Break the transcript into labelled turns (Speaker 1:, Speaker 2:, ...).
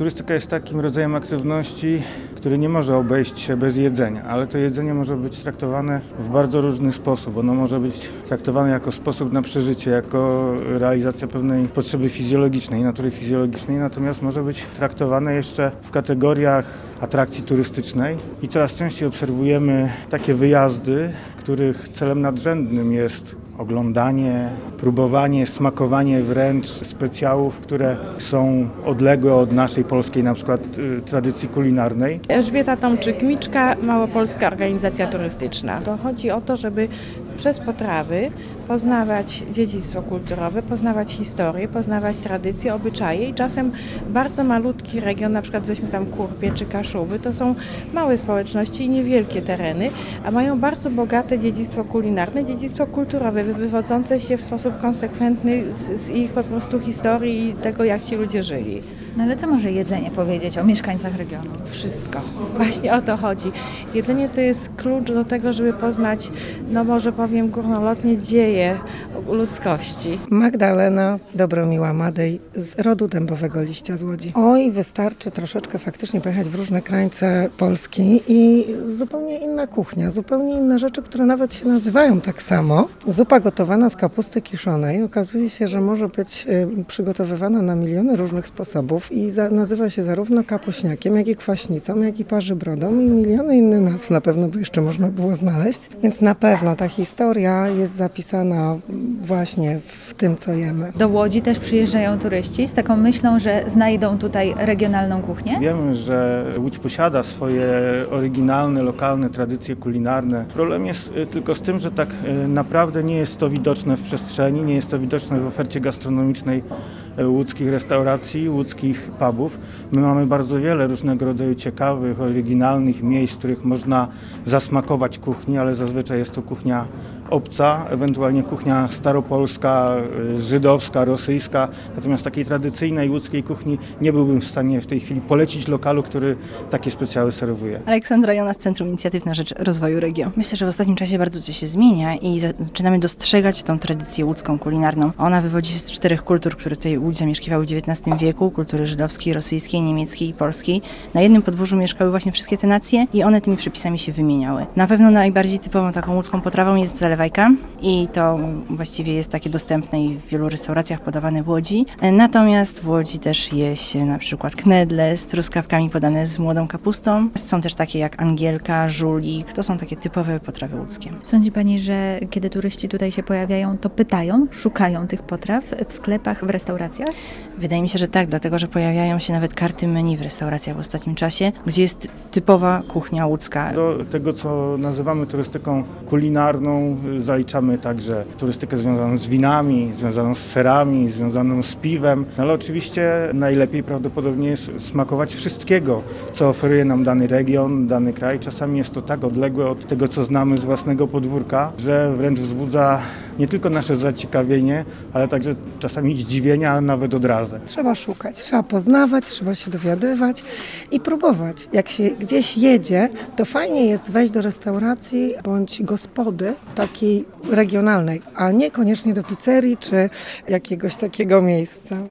Speaker 1: Turystyka jest takim rodzajem aktywności, który nie może obejść się bez jedzenia, ale to jedzenie może być traktowane w bardzo różny sposób. Ono może być traktowane jako sposób na przeżycie, jako realizacja pewnej potrzeby fizjologicznej, natury fizjologicznej, natomiast może być traktowane jeszcze w kategoriach atrakcji turystycznej i coraz częściej obserwujemy takie wyjazdy, których celem nadrzędnym jest oglądanie, próbowanie, smakowanie wręcz specjałów, które są odległe od naszej polskiej na przykład tradycji kulinarnej.
Speaker 2: Elżbieta Tomczyk-Miczka, Małopolska Organizacja Turystyczna. To chodzi o to, żeby przez potrawy poznawać dziedzictwo kulturowe, poznawać historię, poznawać tradycje, obyczaje i czasem bardzo malutki region, na przykład weźmy tam Kurpie czy Kaszuby, to są małe społeczności i niewielkie tereny, a mają bardzo bogate dziedzictwo kulinarne, dziedzictwo kulturowe, wywodzące się w sposób konsekwentny z ich po prostu historii i tego, jak ci ludzie żyli.
Speaker 3: No ale co może jedzenie powiedzieć o mieszkańcach regionu?
Speaker 2: Wszystko. Właśnie o to chodzi. Jedzenie to jest klucz do tego, żeby poznać, no może powiem górnolotnie, dzieje ludzkości.
Speaker 4: Magdalena Dobromiła Madej z rodu Dębowego Liścia z Łodzi. Oj, wystarczy troszeczkę faktycznie pojechać w różne krańce Polski i zupełnie inna kuchnia, zupełnie inne rzeczy, które nawet się nazywają tak samo. Zupa gotowana z kapusty kiszonej okazuje się, że może być przygotowywana na miliony różnych sposobów i nazywa się zarówno kapośniakiem, jak i kwaśnicą, jak i parzybrodą i miliony innych nazw na pewno by jeszcze można było znaleźć. Więc na pewno ta historia jest zapisana właśnie w tym, co jemy.
Speaker 3: Do Łodzi też przyjeżdżają turyści z taką myślą, że znajdą tutaj regionalną kuchnię?
Speaker 1: Wiemy, że Łódź posiada swoje oryginalne, lokalne tradycje kulinarne. Problem jest tylko z tym, że tak naprawdę nie jest to widoczne w przestrzeni, nie jest to widoczne w ofercie gastronomicznej łódzkich restauracji, łódzkich pubów. My mamy bardzo wiele różnego rodzaju ciekawych, oryginalnych miejsc, w których można zasmakować kuchni, ale zazwyczaj jest to kuchnia obca, ewentualnie kuchnia staropolska, żydowska, rosyjska. Natomiast takiej tradycyjnej łódzkiej kuchni nie byłbym w stanie w tej chwili polecić lokalu, który takie specjały serwuje.
Speaker 5: Aleksandra Jonas, Centrum Inicjatyw na Rzecz Rozwoju Regionu. Myślę, że w ostatnim czasie bardzo coś się zmienia i zaczynamy dostrzegać tą tradycję łódzką kulinarną. Ona wywodzi się z 4 kultur, które tutaj Łódź zamieszkiwały w XIX wieku, kultury żydowskiej, rosyjskiej, niemieckiej i polskiej. Na jednym podwórzu mieszkały właśnie wszystkie te nacje i one tymi przepisami się wymieniały. Na pewno najbardziej typową taką łódzką potrawą jest zalewajka i to właściwie jest takie dostępne i w wielu restauracjach podawane w Łodzi. Natomiast w Łodzi też je się na przykład knedle z truskawkami podane z młodą kapustą. Są też takie jak angielka, żulik. To są takie typowe potrawy łódzkie.
Speaker 3: Sądzi Pani, że kiedy turyści tutaj się pojawiają, to pytają, szukają tych potraw w sklepach, w restauracjach?
Speaker 5: Wydaje mi się, że tak, dlatego że pojawiają się nawet karty menu w restauracjach w ostatnim czasie, gdzie jest typowa kuchnia łódzka.
Speaker 1: Do tego, co nazywamy turystyką kulinarną, zaliczamy także turystykę związaną z winami, związaną z serami, związaną z piwem, ale oczywiście najlepiej prawdopodobnie jest smakować wszystkiego, co oferuje nam dany region, dany kraj. Czasami jest to tak odległe od tego, co znamy z własnego podwórka, że wręcz wzbudza nie tylko nasze zaciekawienie, ale także czasami zdziwienie, a nawet odrazę.
Speaker 4: Trzeba szukać, trzeba poznawać, trzeba się dowiadywać i próbować. Jak się gdzieś jedzie, to fajnie jest wejść do restauracji bądź gospody takiej regionalnej, a niekoniecznie do pizzerii czy jakiegoś takiego miejsca.